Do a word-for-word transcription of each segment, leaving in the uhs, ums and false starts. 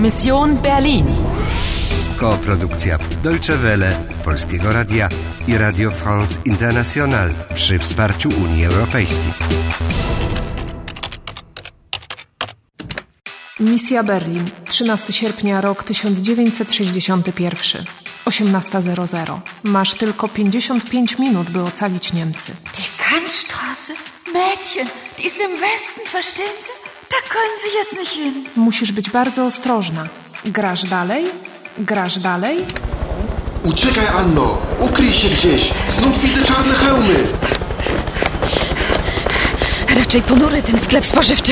Mission Berlin. Koprodukcja Deutsche Welle, Polskiego Radia i Radio France International przy wsparciu Unii Europejskiej. Misja Berlin, trzynastego sierpnia, rok tysiąc dziewięćset sześćdziesiąty pierwszy. osiemnasta zero zero. Masz tylko pięćdziesiąt pięć minut, by ocalić Niemcy. Die Kantstraße? Mädchen, die ist im Westen, verstehen Sie? Da können Sie jetzt nicht hin. Musisz być bardzo ostrożna. Grasz dalej? Grasz dalej? Uciekaj, Anno! Ukryj się gdzieś! Znów widzę czarne hełmy! Raczej ponury ten sklep spożywczy.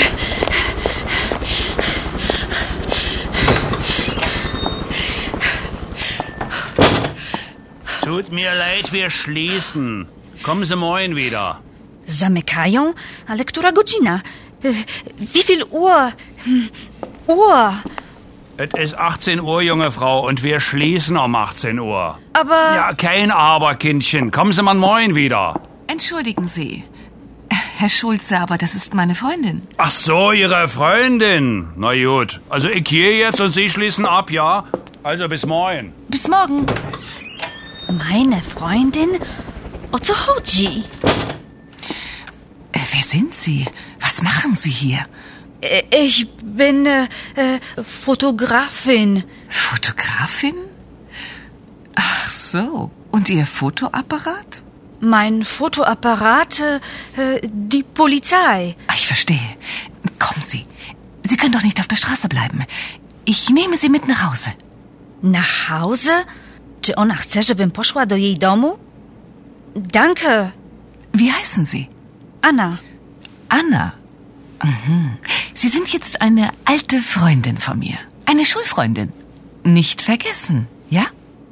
Tut mir leid, wir schließen. Kommen Sie morgen wieder. Zamykają? Ale która godzina? Wie viel Uhr? Uhr? Es ist achtzehn Uhr, junge Frau, und wir schließen um achtzehn Uhr. Aber... Ja, kein Aber, Kindchen. Kommen Sie mal morgen wieder. Entschuldigen Sie, Herr Schulze, aber das ist meine Freundin. Ach so, Ihre Freundin. Na gut. Also ich gehe jetzt und Sie schließen ab, ja? Also bis morgen. Bis morgen. Meine Freundin? O co chodzi? Äh, wer sind Sie? Was machen Sie hier? Ich bin äh, Fotografin. Fotografin? Ach so. Und Ihr Fotoapparat? Mein Fotoapparat, äh, die Polizei. Ach, ich verstehe. Kommen Sie. Sie können doch nicht auf der Straße bleiben. Ich nehme Sie mit nach Hause. Nach Hause? Czy ona chce, żebym poszła do jej domu? Danke. Wie heißen Sie? Anna. Anna. Mhm. Sie sind jetzt eine alte Freundin von mir. Eine Schulfreundin. Nicht vergessen, ja?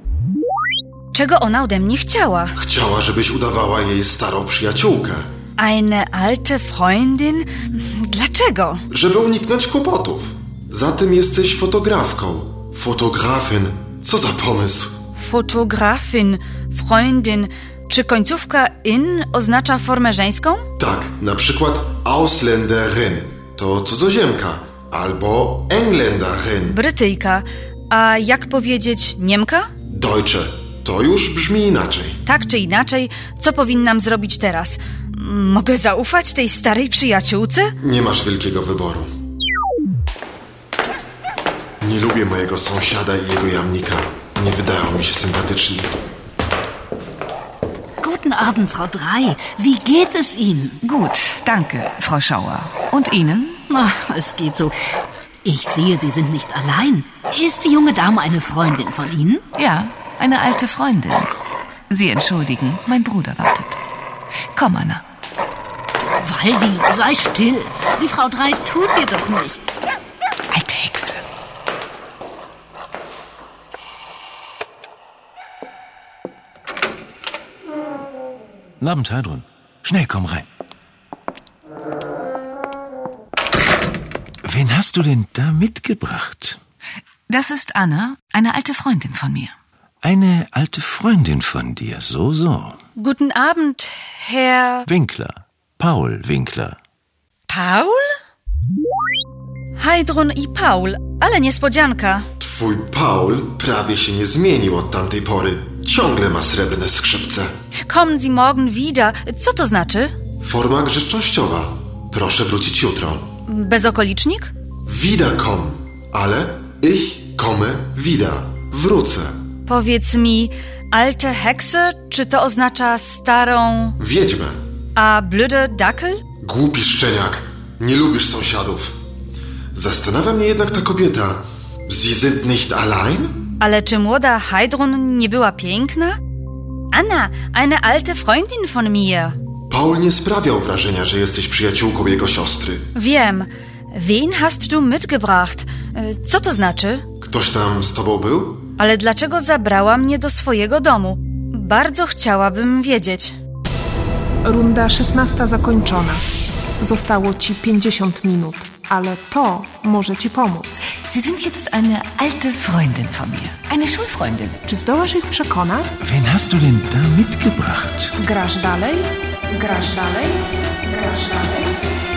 Czego ona ode mnie chciała? Chciała, żebyś udawała jej starą przyjaciółkę. Eine alte Freundin? Dlaczego? Żeby uniknąć kłopotów. Zatem jesteś fotografką. Fotografin. Co za pomysł? Fotografin, Freundin. Czy końcówka in oznacza formę żeńską? Tak, na przykład Ausländerin to cudzoziemka, albo Engländerin. Brytyjka. A jak powiedzieć Niemka? Deutsche. To już brzmi inaczej. Tak czy inaczej, co powinnam zrobić teraz? Mogę zaufać tej starej przyjaciółce? Nie masz wielkiego wyboru. Nie lubię mojego sąsiada i jego jamnika. Nie wydają mi się sympatyczni. Guten Abend, Frau Drei. Wie geht es Ihnen? Gut, danke, Frau Schauer. Und Ihnen? Ach, es geht so. Ich sehe, Sie sind nicht allein. Ist die junge Dame eine Freundin von Ihnen? Ja, eine alte Freundin. Sie entschuldigen, mein Bruder wartet. Komm, Anna. Waldi, sei still. Die Frau Drei tut dir doch nichts. Alte Hexe. Guten Abend, Heidrun. Schnell, komm rein. Wen hast du denn da mitgebracht? Das ist Anna, eine alte Freundin von mir. Eine alte Freundin von dir, so, so. Guten Abend, Herr... Winkler. Paul Winkler. Paul? Heidrun i Paul, ale niespodzianka. Twój Paul prawie się nie zmienił od tamtej pory. Ciągle ma srebrne skrzypce. Kommen Sie morgen wieder. Co to znaczy? Forma grzecznościowa. Proszę wrócić jutro. Bezokolicznik? Wiederkommen. Ale ich komme wieder. Wrócę. Powiedz mi, alte Hexe, czy to oznacza starą... Wiedźmę. A blöde Dackel? Głupi szczeniak. Nie lubisz sąsiadów. Zastanawia mnie jednak ta kobieta. Sie sind nicht allein? Ale czy młoda Heidrun nie była piękna? Anna, eine alte Freundin von mir. Paul nie sprawiał wrażenia, że jesteś przyjaciółką jego siostry. Wiem. Wen hast du mitgebracht? Co to znaczy? Ktoś tam z tobą był? Ale dlaczego zabrała mnie do swojego domu? Bardzo chciałabym wiedzieć. Runda szesnasta zakończona. Zostało ci pięćdziesiąt minut, ale to może ci pomóc. Sie sind jetzt eine alte Freundin von mir. Eine Schulfreundin. Czy zdołasz ich przekonać? Wen hast du denn da mitgebracht? Grasz dalej? Grasz dalej? Grasz dalej?